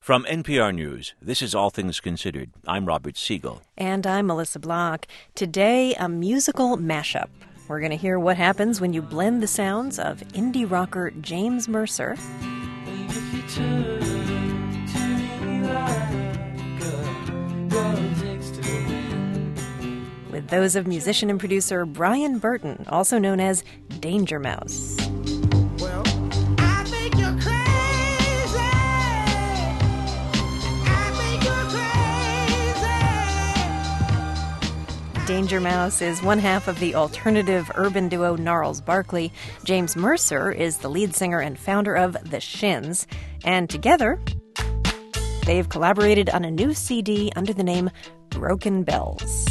From NPR News, this is All Things Considered. I'm Robert Siegel. And I'm Melissa Block. Today, a musical mashup. We're going to hear what happens when you blend the sounds of indie rocker James Mercer with those of musician and producer Brian Burton, also known as Danger Mouse. Danger Mouse is one half of the alternative urban duo Gnarls Barkley. James Mercer is the lead singer and founder of The Shins. And together, they've collaborated on a new CD under the name Broken Bells.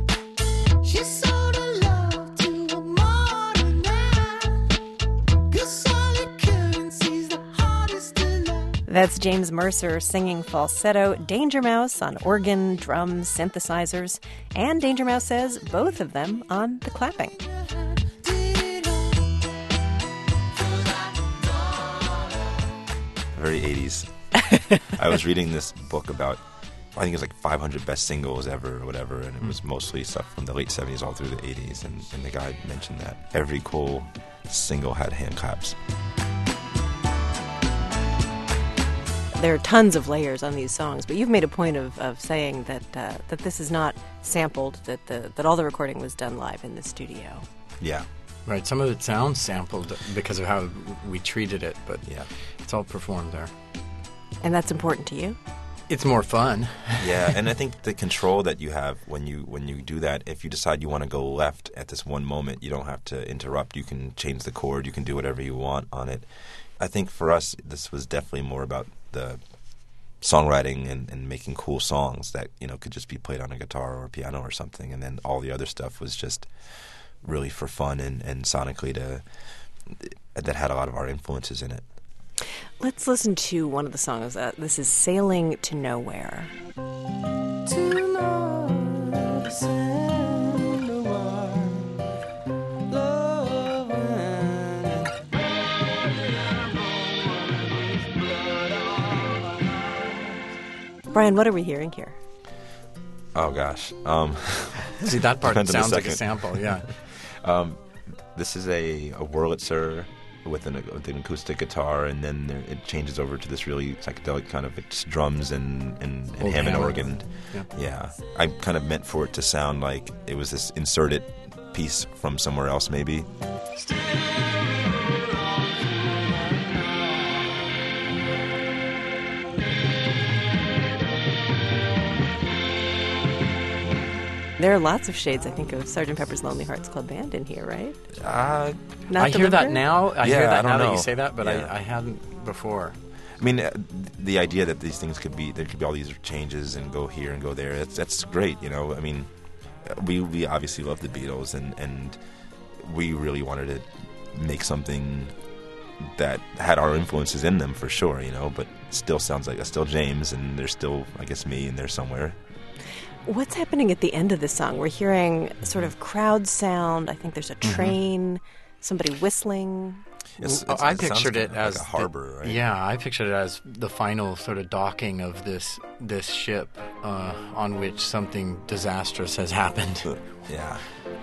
That's James Mercer singing falsetto, Danger Mouse on organ, drums, synthesizers, and Danger Mouse says both of them on the clapping. Very 80s. I was reading this book about, I think it was like 500 best singles ever or whatever, and it was mostly stuff from the late 70s all through the 80s, and the guy mentioned that every cool single had hand claps. There are tons of layers on these songs, but you've made a point of saying that that this is not sampled, that all the recording was done live in the studio. Yeah. Right, some of it sounds sampled because of how we treated it, but yeah, it's all performed there. And that's important to you? It's more fun. Yeah, and I think the control that you have when you do that, if you decide you want to go left at this one moment, you don't have to interrupt. You can change the chord. You can do whatever you want on it. I think for us, this was definitely more about the songwriting and making cool songs that, you know, could just be played on a guitar or a piano or something. And then all the other stuff was just really for fun and sonically that had a lot of our influences in it. Let's listen to one of the songs. This is Sailing to Nowhere. Brian, what are we hearing here? Oh, gosh. See, that part sounds like a sample, yeah. This is a Wurlitzer with an acoustic guitar, and then it changes over to this really psychedelic kind of drums and Hammond organ. Yeah. I kind of meant for it to sound like it was this inserted piece from somewhere else, maybe. There are lots of shades, I think, of Sgt. Pepper's Lonely Hearts Club Band in here, right? I hear that now. I hear that now that you say that, but yeah. I hadn't before. I mean, the idea that these things there could be all these changes and go here and go there, that's great, you know? I mean, we obviously love the Beatles, and we really wanted to make something that had our influences in them for sure, you know, but still sounds like it's still James, and there's still, I guess, me in there somewhere. What's happening at the end of the song? We're hearing sort of crowd sound. I think there's a train, somebody whistling. I pictured it as like a harbor, right? Yeah, I pictured it as the final sort of docking of this ship on which something disastrous has happened. Yeah.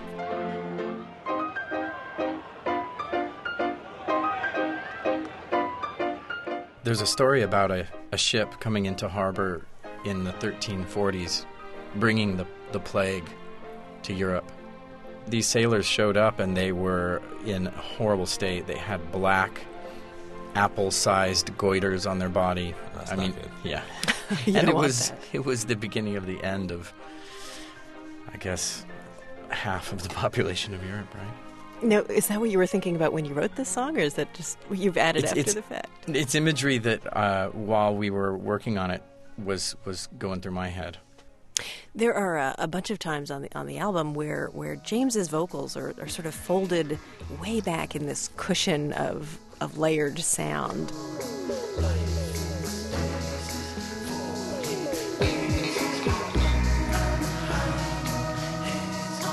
There's a story about a ship coming into harbor in the 1340s, bringing the plague to Europe. These sailors showed up and they were in a horrible state. They had black, apple-sized goiters on their body. That's not good. Yeah. And it was the beginning of the end of, I guess, half of the population of Europe, right? Now, is that what you were thinking about when you wrote this song, or is that just what you've added after the fact? It's imagery that, while we were working on it, was going through my head. There are a bunch of times on the album where James's vocals are sort of folded way back in this cushion of layered sound.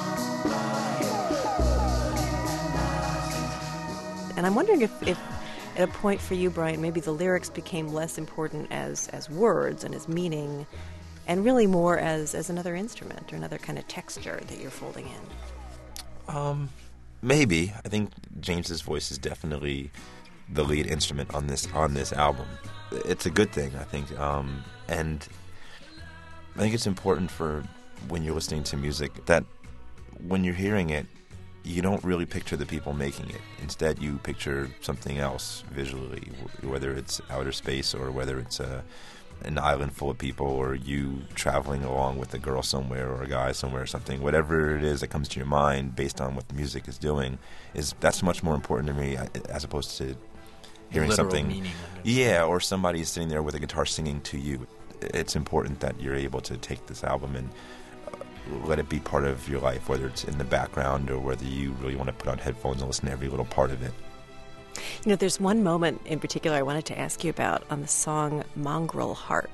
And I'm wondering if at a point for you, Brian, maybe the lyrics became less important as words and as meaning, and really more as another instrument or another kind of texture that you're folding in? Maybe. I think James's voice is definitely the lead instrument on this album. It's a good thing, I think, and I think it's important for when you're listening to music that when you're hearing it, you don't really picture the people making it. Instead, you picture something else visually, whether it's outer space or whether it's an island full of people or you traveling along with a girl somewhere or a guy somewhere or something. Whatever it is that comes to your mind based on what the music is doing, that's much more important to me as opposed to hearing literal something. Meaning. Yeah, or somebody sitting there with a guitar singing to you. It's important that you're able to take this album and let it be part of your life, whether it's in the background or whether you really want to put on headphones and listen to every little part of it. You know, there's one moment in particular I wanted to ask you about on the song Mongrel Heart.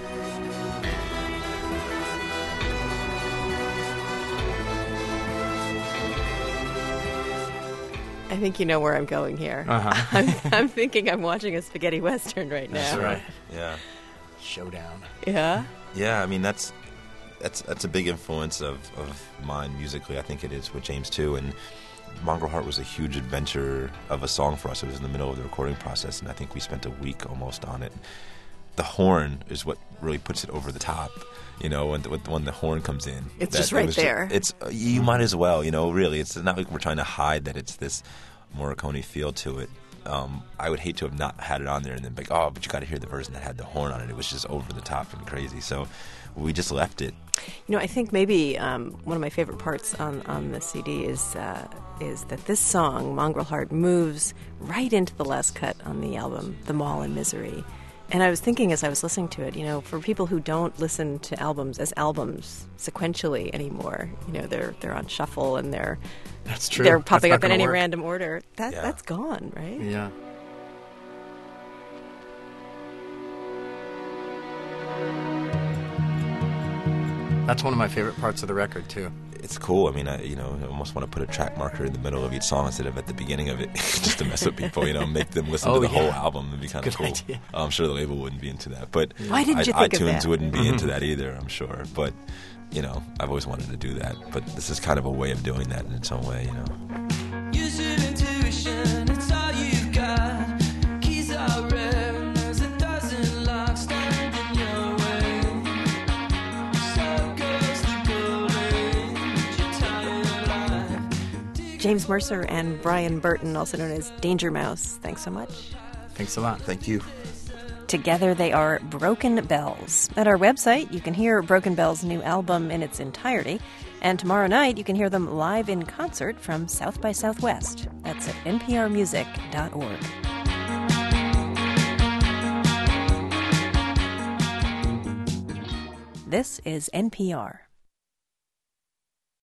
I think you know where I'm going here. Uh-huh. I'm thinking I'm watching a spaghetti western right now. That's right. Yeah. Showdown. Yeah? Yeah, I mean, that's a big influence of mine musically. I think it is with James too. And Mongrel Heart was a huge adventure of a song for us. It was in the middle of the recording process, and I think we spent a week almost on it. The horn is what really puts it over the top. You know, when the horn comes in, it's just right there. You might as well. You know, really, it's not like we're trying to hide that it's this Morricone feel to it. I would hate to have not had it on there and then be like, oh, but you got to hear the version that had the horn on it. It was just over the top and crazy. So we just left it. You know, I think maybe one of my favorite parts on this CD is that this song, Mongrel Heart, moves right into the last cut on the album, The Mall in Misery. And I was thinking as I was listening to it, you know, for people who don't listen to albums as albums sequentially anymore, you know, they're on shuffle and that's true. They're popping up in any work. random order. That's gone, right? Yeah. That's one of my favorite parts of the record too. It's cool. I mean, I almost want to put a track marker in the middle of each song instead of at the beginning of it, just to mess with people. You know, make them listen to the whole album. It'd be kind of cool. Idea. I'm sure the label wouldn't be into that, but why didn't you think of that? iTunes wouldn't be into that either. I'm sure, but you know, I've always wanted to do that. But this is kind of a way of doing that in its own way. You know. Use your intuition. It's all you've got. Keys are rare. And there's a dozen locks standing your way. So goes the golden age. You're tired alive. James Mercer and Brian Burton, also known as Danger Mouse. Thanks so much. Thanks a lot. Thank you. Together they are Broken Bells. At our website, you can hear Broken Bells' new album in its entirety. And tomorrow night, you can hear them live in concert from South by Southwest. That's at nprmusic.org. This is NPR.